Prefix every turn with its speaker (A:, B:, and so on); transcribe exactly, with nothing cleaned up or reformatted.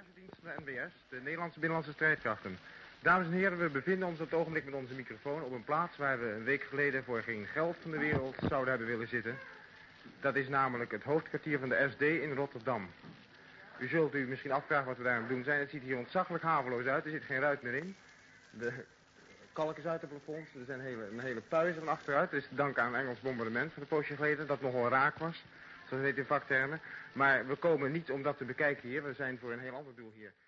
A: Spionagedienst van de N B S, de Nederlandse Binnenlandse Strijdkrachten. Dames en heren, we bevinden ons op het ogenblik met onze microfoon op een plaats waar we een week geleden voor geen geld van de wereld zouden hebben willen zitten. Dat is namelijk het hoofdkwartier van de S D in Rotterdam. U zult u misschien afvragen wat we daar aan het doen zijn. Het ziet hier ontzaglijk haveloos uit, er zit geen ruit meer in. De kalk is uit de plafonds, er zijn hele, een hele puizen van achteruit. Dat is te danken aan een Engels bombardement van een poosje geleden, dat nogal raak was. Zoals het heet in vaktermen. Maar we komen niet om dat te bekijken hier. We zijn voor een heel ander doel hier.